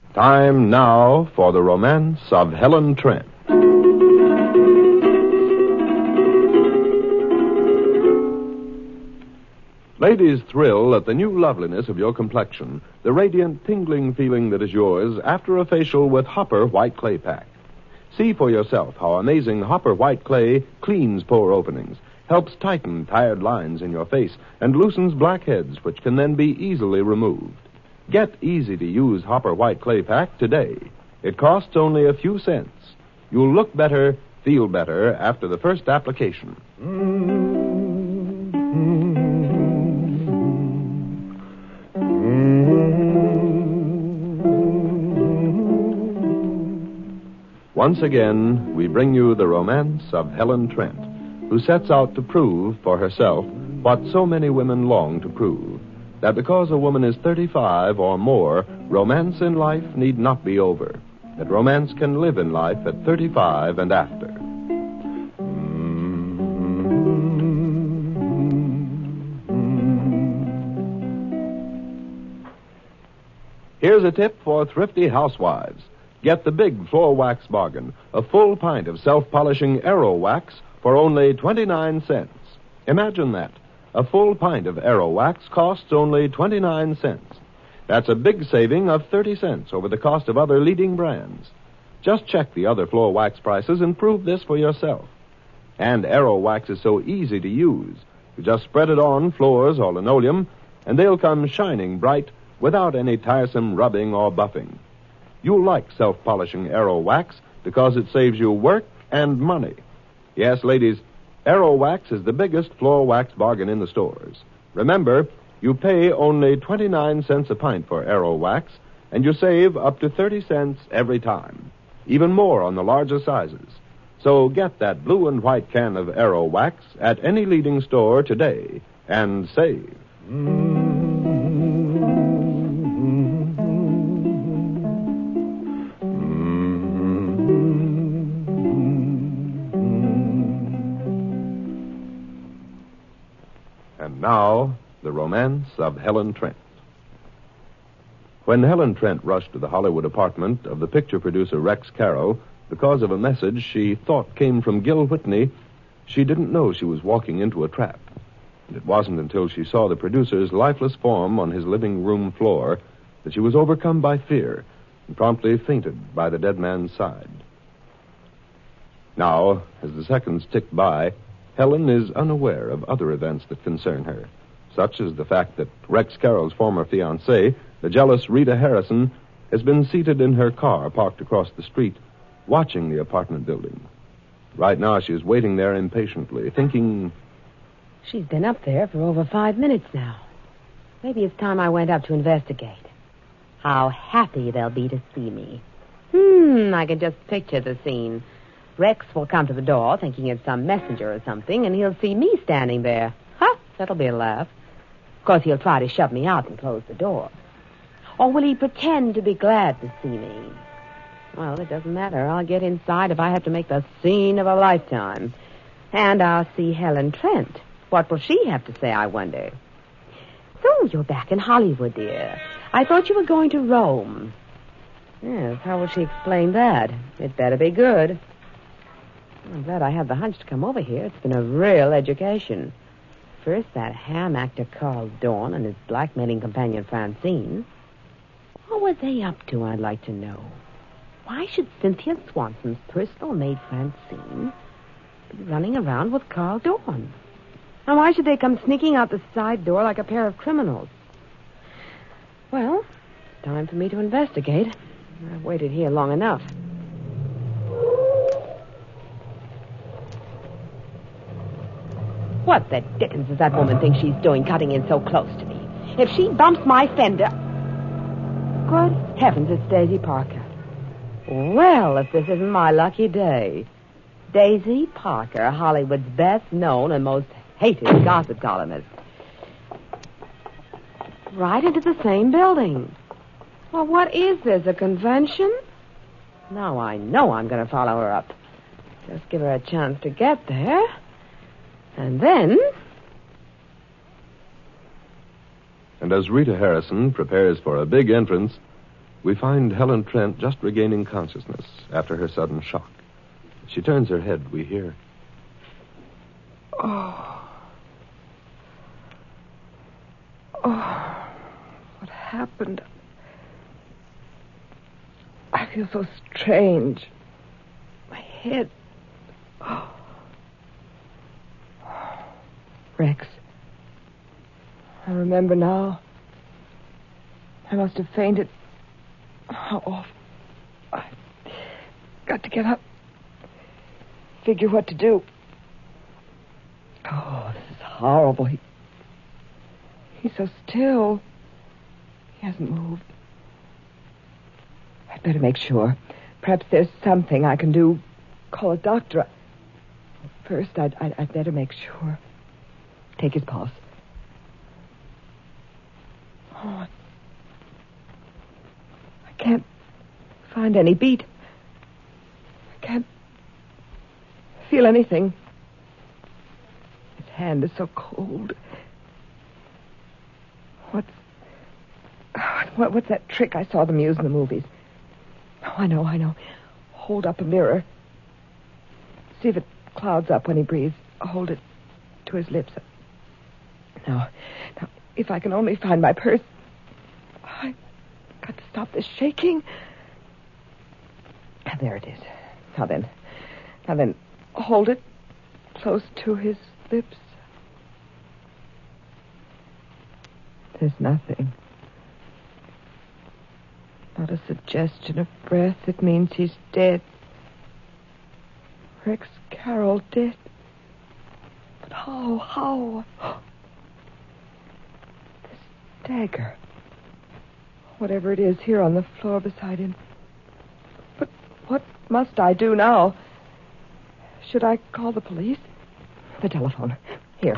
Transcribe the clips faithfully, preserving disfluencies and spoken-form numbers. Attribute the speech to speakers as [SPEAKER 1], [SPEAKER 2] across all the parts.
[SPEAKER 1] Time now for the romance of Helen Trent. Ladies thrill at the new loveliness of your complexion, the radiant, tingling feeling that is yours after a facial with Hopper White Clay Pack. See for yourself how amazing Hopper White Clay cleans pore openings, helps tighten tired lines in your face, and loosens blackheads, which can then be easily removed. Get easy-to-use Hopper White Clay Pack today. It costs only a few cents. You'll look better, feel better after the first application. Once again, we bring you the romance of Helen Trent, who sets out to prove for herself what so many women long to prove, that because a woman is thirty-five or more, romance in life need not be over, that romance can live in life at thirty-five and after. Here's a tip for thrifty housewives. Get the big floor wax bargain, a full pint of self-polishing Aero Wax for only twenty-nine cents. Imagine that. A full pint of Aero Wax costs only twenty-nine cents. That's a big saving of thirty cents over the cost of other leading brands. Just check the other floor wax prices and prove this for yourself. And Aero Wax is so easy to use. You just spread it on floors or linoleum, and they'll come shining bright without any tiresome rubbing or buffing. You'll like self-polishing Aero Wax because it saves you work and money. Yes, ladies, Aero Wax is the biggest floor wax bargain in the stores. Remember, you pay only twenty-nine cents a pint for Aero Wax, and you save up to thirty cents every time. Even more on the larger sizes. So get that blue and white can of Aero Wax at any leading store today and save. And now, the romance of Helen Trent. When Helen Trent rushed to the Hollywood apartment of the picture producer Rex Carroll because of a message she thought came from Gil Whitney, she didn't know she was walking into a trap. And it wasn't until she saw the producer's lifeless form on his living room floor that she was overcome by fear and promptly fainted by the dead man's side. Now, as the seconds ticked by, Helen is unaware of other events that concern her, such as the fact that Rex Carroll's former fiancée, the jealous Rita Harrison, has been seated in her car parked across the street, watching the apartment building. Right now, she is waiting there impatiently, thinking...
[SPEAKER 2] She's been up there for over five minutes now. Maybe it's time I went up to investigate. How happy they'll be to see me. Hmm, I can just picture the scene. Rex will come to the door, thinking it's some messenger or something, and he'll see me standing there. Huh, that'll be a laugh. Of course, he'll try to shove me out and close the door. Or will he pretend to be glad to see me? Well, it doesn't matter. I'll get inside if I have to make the scene of a lifetime. And I'll see Helen Trent. What will she have to say, I wonder? So, you're back in Hollywood, dear. I thought you were going to Rome. Yes, how will she explain that? It better be good. I'm glad I had the hunch to come over here. It's been a real education. First, that ham actor Carl Dorn and his blackmailing companion Francine. What were they up to, I'd like to know? Why should Cynthia Swanson's personal maid Francine be running around with Carl Dorn? And why should they come sneaking out the side door like a pair of criminals? Well, it's time for me to investigate. I've waited here long enough. What the dickens does that woman think she's doing cutting in so close to me? If she bumps my fender... Good heavens, it's Daisy Parker. Well, if this isn't my lucky day. Daisy Parker, Hollywood's best known and most hated gossip columnist. Right into the same building. Well, what is this, a convention? Now I know I'm going to follow her up. Just give her a chance to get there. And then...
[SPEAKER 1] And as Rita Harrison prepares for a big entrance, We find Helen Trent just regaining consciousness after her sudden shock. She turns her head. We hear,
[SPEAKER 3] Oh. Oh. What happened? I feel so strange. My head. Oh. Rex. I remember now. I must have fainted. How awful. I got to get up. Figure what to do. Oh, this is horrible. He, he's so still. He hasn't moved. I'd better make sure. Perhaps there's something I can do. Call a doctor. First, I'd, I'd, I'd better make sure. Take his pulse. Oh, I can't find any beat. I can't feel anything. His hand is so cold. What's... What, what's that trick I saw them use in the movies? Oh, I know, I know. Hold up a mirror. See if it clouds up when he breathes. Hold it to his lips. Now, now, if I can only find my purse. I've got to stop this shaking. Ah, there it is. Now then. Now then, hold it close to his lips. There's nothing. Not a suggestion of breath. It means he's dead. Rex Carroll dead. But how? How? This dagger. Whatever it is here on the floor beside him. But what must I do now? Should I call the police? The telephone. Here.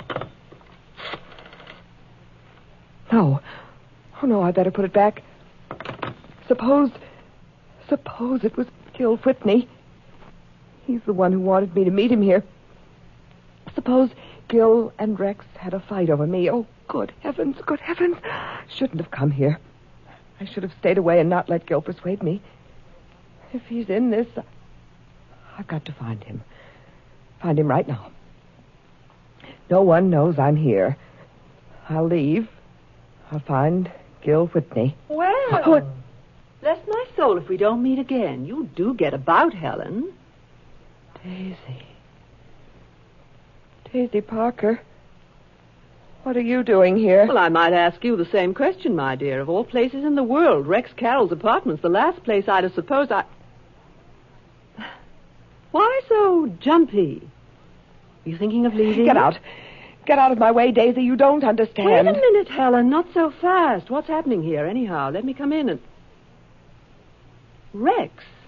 [SPEAKER 3] No. Oh, no, I better put it back. Suppose... Suppose it was Gil Whitney. He's the one who wanted me to meet him here. Suppose Gil and Rex had a fight over me. Oh, good heavens, good heavens. Shouldn't have come here. I should have stayed away and not let Gil persuade me. If he's in this, I've got to find him. Find him right now. No one knows I'm here. I'll leave. I'll find Gil Whitney.
[SPEAKER 4] Well,
[SPEAKER 3] What?
[SPEAKER 4] bless my soul, if we don't meet again. You do get about, Helen.
[SPEAKER 3] Daisy. Daisy Parker. What are you doing here?
[SPEAKER 4] Well, I might ask you the same question, my dear. Of all places in the world, Rex Carroll's apartment's the last place I'd have supposed I... Why so jumpy? Are you thinking of leaving?
[SPEAKER 3] Get out. Get out of my way, Daisy. You don't understand.
[SPEAKER 4] Wait a minute, Helen. Not so fast. What's happening here, anyhow? Let me come in and... Rex.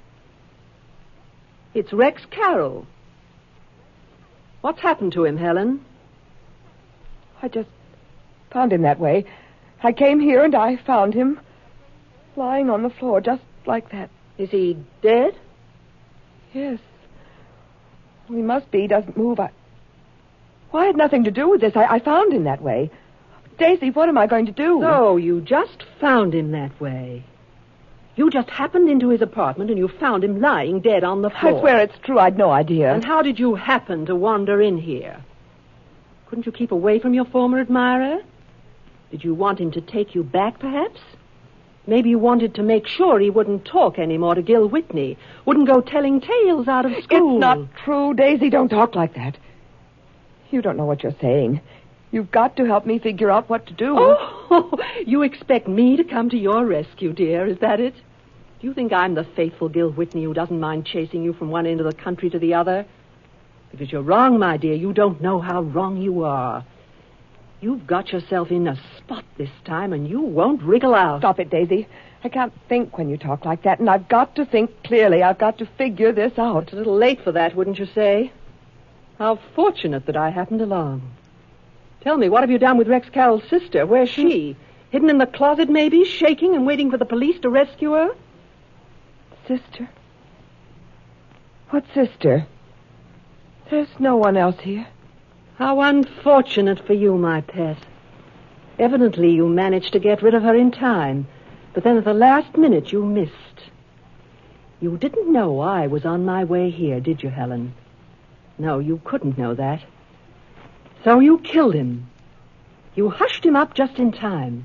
[SPEAKER 4] It's Rex Carroll. What's happened to him, Helen?
[SPEAKER 3] I just found him that way. I came here and I found him lying on the floor just like that.
[SPEAKER 4] Is he dead?
[SPEAKER 3] Yes. He must be. He doesn't move. I... Well, I had nothing to do with this. I, I found him that way. Daisy, what am I going to do?
[SPEAKER 4] So you just found him that way. You just happened into his apartment and you found him lying dead on the floor.
[SPEAKER 3] I swear it's true. I'd no idea.
[SPEAKER 4] And how did you happen to wander in here? Couldn't you keep away from your former admirer? Did you want him to take you back, perhaps? Maybe you wanted to make sure he wouldn't talk anymore to Gil Whitney, wouldn't go telling tales out of school.
[SPEAKER 3] It's not true, Daisy. Don't talk like that. You don't know what you're saying. You've got to help me figure out what to do.
[SPEAKER 4] Oh, you expect me to come to your rescue, dear, is that it? Do you think I'm the faithful Gil Whitney who doesn't mind chasing you from one end of the country to the other? Because you're wrong, my dear. You don't know how wrong you are. You've got yourself in a spot this time, and you won't wriggle out.
[SPEAKER 3] Stop it, Daisy. I can't think when you talk like that, and I've got to think clearly. I've got to figure this out.
[SPEAKER 4] It's a little late for that, wouldn't you say? How fortunate that I happened along. Tell me, what have you done with Rex Carroll's sister? Where's she? Hidden in the closet, maybe, shaking and waiting for the police to rescue her?
[SPEAKER 3] Sister? What sister? There's no one else here.
[SPEAKER 4] How unfortunate for you, my pet. Evidently you managed to get rid of her in time. But then at the last minute you missed. You didn't know I was on my way here, did you, Helen? No, you couldn't know that. So you killed him. You hushed him up just in time.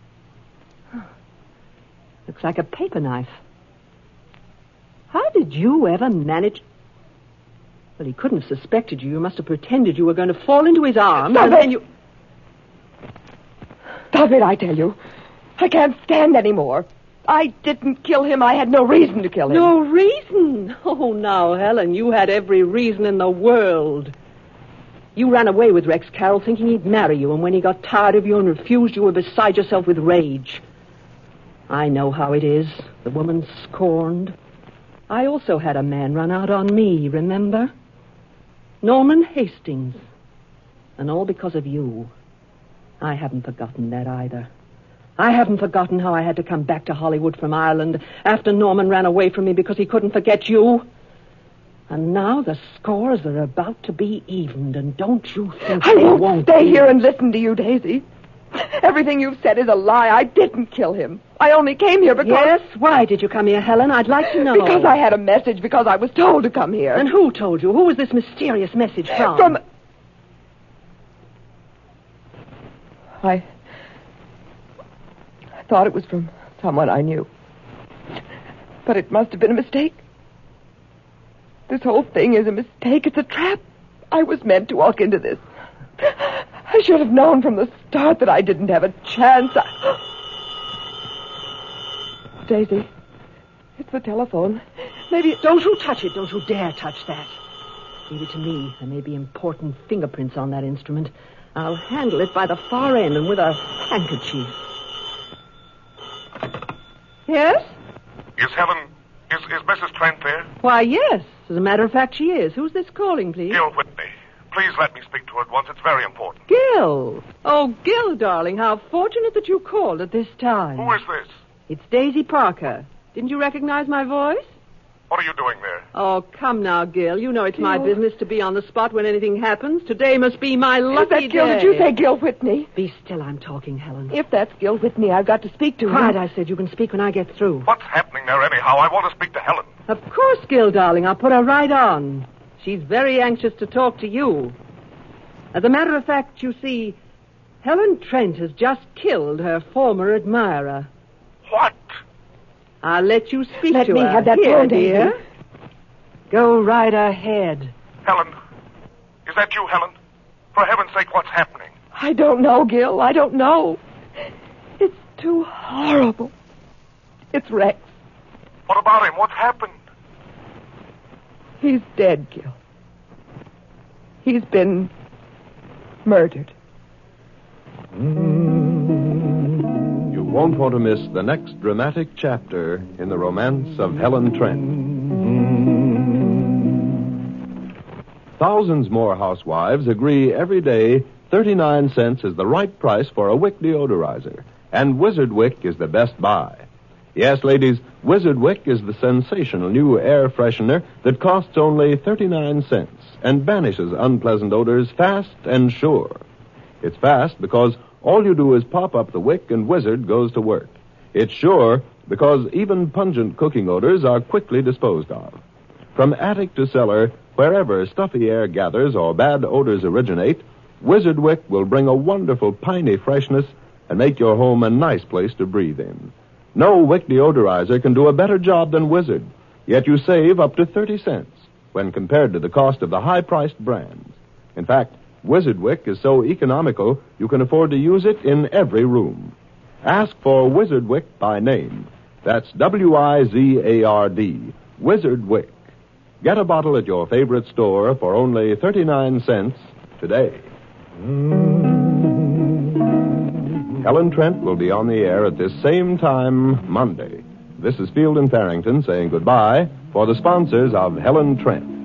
[SPEAKER 4] Looks like a paper knife. How did you ever manage... Well, he couldn't have suspected you. You must have pretended you were going to fall into his arms.
[SPEAKER 3] Stop
[SPEAKER 4] and
[SPEAKER 3] it!
[SPEAKER 4] then you...
[SPEAKER 3] Stop it, I tell you. I can't stand any more. I didn't kill him. I had no reason to kill him.
[SPEAKER 4] No reason? Oh, now, Helen, you had every reason in the world. You ran away with Rex Carroll thinking he'd marry you, and when he got tired of you and refused, you were beside yourself with rage. I know how it is. The woman scorned. I also had a man run out on me, remember? Norman Hastings. And all because of you. I haven't forgotten that either. I haven't forgotten how I had to come back to Hollywood from Ireland after Norman ran away from me because he couldn't forget you. And now the scores are about to be evened, and don't you think
[SPEAKER 3] I
[SPEAKER 4] they
[SPEAKER 3] won't,
[SPEAKER 4] won't
[SPEAKER 3] stay
[SPEAKER 4] be?
[SPEAKER 3] here and listen to you, Daisy. Everything you've said is a lie. I didn't kill him. I only came here because...
[SPEAKER 4] Yes? Why did you come here, Helen? I'd like to know.
[SPEAKER 3] Because I had a message, because I was told to come here.
[SPEAKER 4] And who told you? Who was this mysterious message from?
[SPEAKER 3] From... I... I thought it was from someone I knew. But it must have been a mistake. This whole thing is a mistake. It's a trap. I was meant to walk into this. I should have known from the start that I didn't have a chance. I... Daisy, it's the telephone. Maybe...
[SPEAKER 4] Don't you touch it. Don't you dare touch that. Leave it to me. There may be important fingerprints on that instrument. I'll handle it by the far end and with a handkerchief. Yes?
[SPEAKER 5] Is Helen... Is, is Missus Trent there?
[SPEAKER 4] Why, yes. As a matter of fact, she is. Who's this calling, please?
[SPEAKER 5] Gil Whitney. Please let me speak to her at once. It's very important.
[SPEAKER 4] Gil. Oh, Gil, darling, how fortunate that you called at this time.
[SPEAKER 5] Who is this?
[SPEAKER 4] It's Daisy Parker. Didn't you recognize my voice?
[SPEAKER 5] What are you doing there?
[SPEAKER 4] Oh, come now, Gil. You know it's
[SPEAKER 3] Gil.
[SPEAKER 4] my business to be on the spot when anything happens. Today must be my lucky
[SPEAKER 3] Is that Gil?
[SPEAKER 4] day.
[SPEAKER 3] Did you say Gil Whitney?
[SPEAKER 4] Be still, I'm talking, Helen.
[SPEAKER 3] If that's Gil Whitney, I've got to speak to him.
[SPEAKER 4] Quiet, I said. You can speak when I get through.
[SPEAKER 5] What's happening there anyhow? I want to speak to Helen.
[SPEAKER 4] Of course, Gil, darling. I'll put her right on. She's very anxious to talk to you. As a matter of fact, you see, Helen Trent has just killed her former admirer.
[SPEAKER 5] What?
[SPEAKER 4] I'll let you speak
[SPEAKER 3] Let
[SPEAKER 4] to
[SPEAKER 3] me
[SPEAKER 4] her.
[SPEAKER 3] have that
[SPEAKER 4] Here,
[SPEAKER 3] phone, Daisy.
[SPEAKER 4] dear. Go right ahead.
[SPEAKER 5] Helen. Is that you, Helen? For heaven's sake, what's happening?
[SPEAKER 3] I don't know, Gil. I don't know. It's too horrible. It's Rex.
[SPEAKER 5] What about him? What's happened?
[SPEAKER 3] He's dead, Gil. He's been murdered.
[SPEAKER 1] You won't want to miss the next dramatic chapter in the romance of Helen Trent. Thousands more housewives agree every day thirty-nine cents is the right price for a Wick deodorizer, and Wizard Wick is the best buy. Yes, ladies, Wizard Wick is the sensational new air freshener that costs only thirty-nine cents and banishes unpleasant odors fast and sure. It's fast because all you do is pop up the wick and Wizard goes to work. It's sure because even pungent cooking odors are quickly disposed of. From attic to cellar, wherever stuffy air gathers or bad odors originate, Wizard Wick will bring a wonderful piney freshness and make your home a nice place to breathe in. No Wick deodorizer can do a better job than Wizard, yet you save up to thirty cents when compared to the cost of the high-priced brands. In fact, Wizard Wick is so economical you can afford to use it in every room. Ask for Wizard Wick by name. That's W I Z A R D, Wizard Wick. Get a bottle at your favorite store for only thirty-nine cents today. Helen Trent will be on the air at this same time Monday. This is Field and Farrington saying goodbye for the sponsors of Helen Trent.